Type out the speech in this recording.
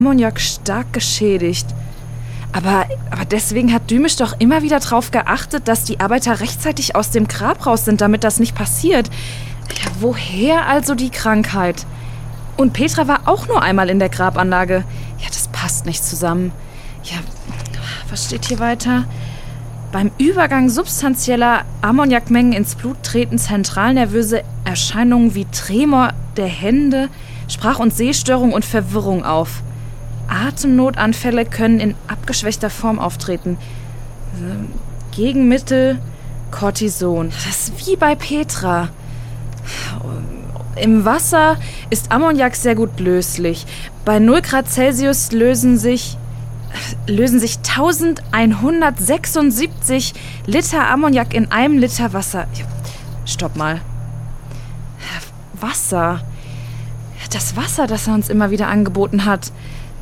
Ammoniak stark geschädigt. Aber deswegen hat Dümmisch doch immer wieder darauf geachtet, dass die Arbeiter rechtzeitig aus dem Grab raus sind, damit das nicht passiert. Ja, woher also die Krankheit? Und Petra war auch nur einmal in der Grabanlage. Ja, das passt nicht zusammen. Ja, was steht hier weiter? Beim Übergang substanzieller Ammoniakmengen ins Blut treten zentralnervöse Erscheinungen wie Tremor der Hände, Sprach- und Sehstörung und Verwirrung auf. Atemnotanfälle können in abgeschwächter Form auftreten. Gegenmittel Cortison. Das ist wie bei Petra. Im Wasser ist Ammoniak sehr gut löslich. Bei 0 Grad Celsius lösen sich 1176 Liter Ammoniak in einem Liter Wasser. Stopp mal. Wasser. Das Wasser, das er uns immer wieder angeboten hat.